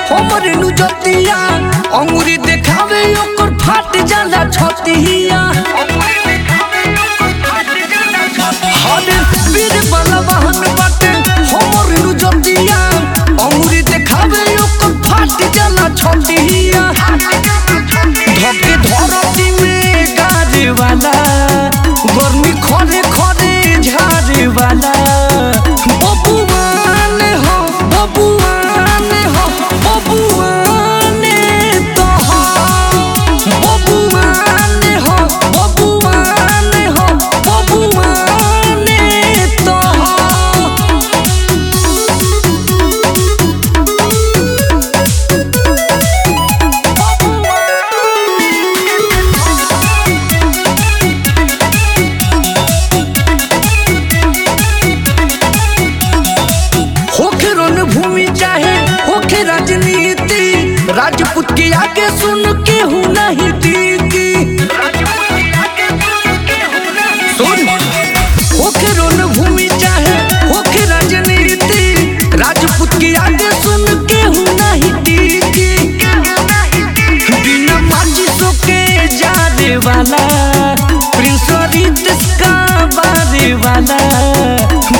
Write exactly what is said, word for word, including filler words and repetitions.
हमरे नु जतिया अंगुरी देखावे ओकर फाट जाला छतिया हरे वीर बलवान बाटे हमरे नु जतिया अंगुरी देखावे ओकर फाट जाला छतिया धके धरती में गाजे वाला गर्मी खरे खरे झारे वाला बबुआन हो बबुआन हो बबुआन तो हो बबुआन हो बबुआन हो बबुआन तो हो। भूमि चाहे होखे राजनीति राजपूत के आगे सुन के हूँ नहीं टीकी सुन होखे रण भूमि चाहे होखे राजनीति राजपूत के आगे सुन के हूँ नहीं टीकी बिना माचिसों के जाने वाला प्रिंस रितेश का बारे वाला